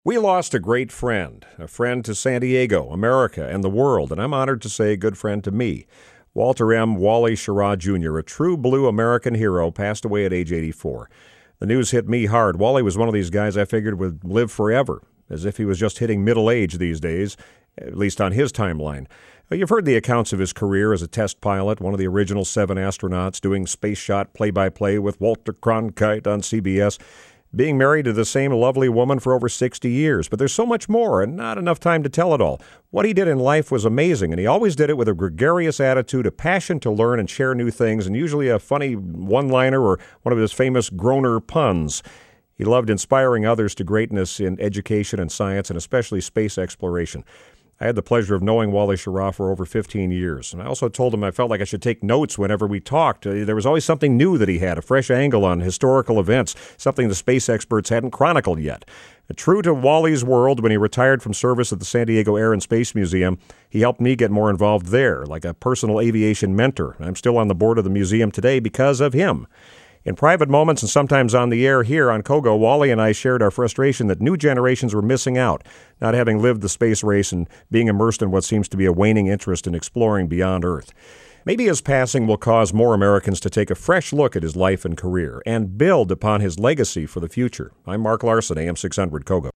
We lost a great friend, a friend to San Diego, America, and the world, and I'm honored to say a good friend to me. Walter M. Wally Schirra Jr., a true blue American hero, passed away at age 84. The news hit me hard. Wally was one of these guys I figured would live forever, as if he was just hitting middle age these days, at least on his timeline. You've heard the accounts of his career as a test pilot, one of the original 7 astronauts, doing space shot play-by-play with Walter Cronkite on CBS, being married to the same lovely woman for over 60 years. But there's so much more, and not enough time to tell it all. What he did in life was amazing, and he always did it with a gregarious attitude, a passion to learn and share new things, and usually a funny one-liner or one of his famous groaner puns. He loved inspiring others to greatness in education and science, and especially space exploration. I had the pleasure of knowing Wally Schirra for over 15 years, and I also told him I felt like I should take notes whenever we talked. There was always something new that he had, a fresh angle on historical events, something the space experts hadn't chronicled yet. True to Wally's world, when he retired from service at the San Diego Air and Space Museum, he helped me get more involved there, like a personal aviation mentor. I'm still on the board of the museum today because of him. In private moments and sometimes on the air here on Kogo, Wally and I shared our frustration that new generations were missing out, not having lived the space race and being immersed in what seems to be a waning interest in exploring beyond Earth. Maybe his passing will cause more Americans to take a fresh look at his life and career and build upon his legacy for the future. I'm Mark Larson, AM 600 Kogo.